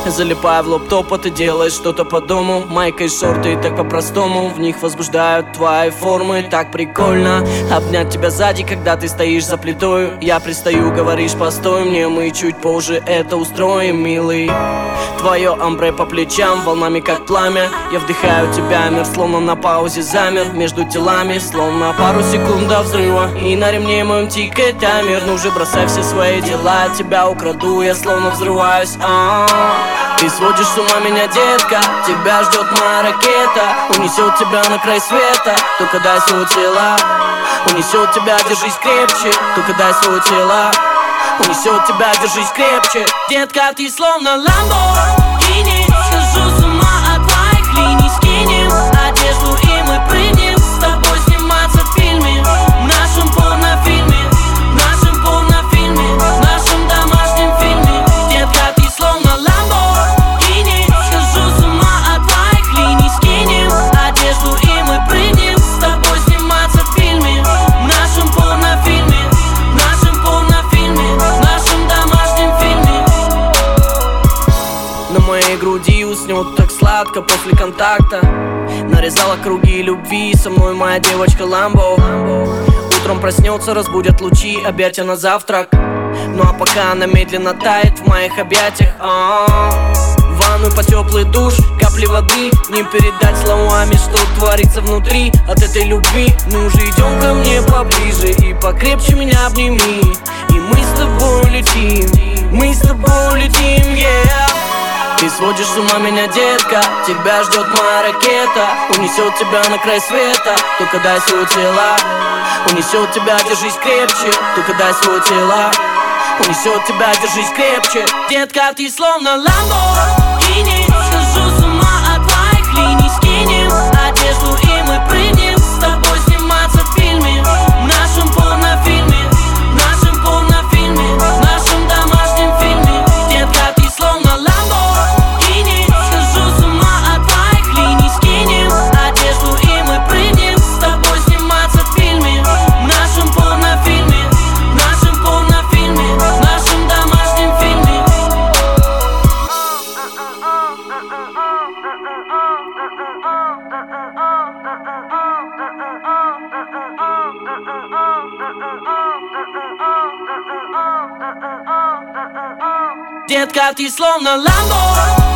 Залипая в лоптоп, а ты делаешь что-то по дому. Майка и шорты, так по-простому. В них возбуждают твои формы. Так прикольно обнять тебя сзади, когда ты стоишь за плитою. Я пристаю, говоришь, постой мне, мы чуть позже это устроим, милый. Твое амбре по плечам, волнами как пламя. Я вдыхаю тебя, мир словно на паузе замер. Между телами, словно пару секунд до взрыва. И на ремне моем тикает таймер. Ну же, бросай все свои дела, от тебя украду, я словно взрываюсь. Ты сводишь с ума меня, детка, тебя ждет моя ракета. Унесет тебя на край света, только дай свое тело. Унесет тебя, держись крепче, только дай свое тело. Унесет тебя, держись крепче. Детка, ты словно Ламборгини. Схожу с ума от твоих линий. Скинем одежду и мы прыгнем с тобой сниматься в фильме. В нашем порнофильме, в нашем порнофильме, в нашем домашнем фильме. Детка, ты словно Ламборгини. Схожу с ума от твоих линий. Скинем одежду и мы прыгнем с тобой сниматься в фильме. В нашем порнофильме, в нашем порнофильме, в нашем домашнем фильме. На моей груди уснет так сладко после контакта. Нарезала круги любви, со мной моя девочка Ламбо. Утром проснется, разбудят лучи, объятия на завтрак. Ну а пока она медленно тает в моих объятиях. В ванную по теплый душ, капли воды. Не передать словами, что творится внутри от этой любви. Ну же, идем ко мне поближе и покрепче меня обними. И мы с тобой летим, мы с тобой летим, yeah. Ты сводишь с ума меня, детка, тебя ждет моя ракета. Унесет тебя на край света, только дай свое тело. Унесет тебя, держись крепче, только дай свое тело. Унесет тебя, держись крепче. Детка, ты словно Ламборгини. Схожу с ума от твоих линий. Скинем одежду и мы прыгнем с тобой сниматься в фильме. В нашем порнофильме, в нашем порнофильме, в нашем домашнем фильме. Детка, ты словно Ламборгини. Схожу с ума от твоих линий. Скинем одежду и мы прыгнем с тобой сниматься в фильме. В нашем порнофильме, в нашем порнофильме, в нашем домашнем фильме. Детка, ты словно Ламбо.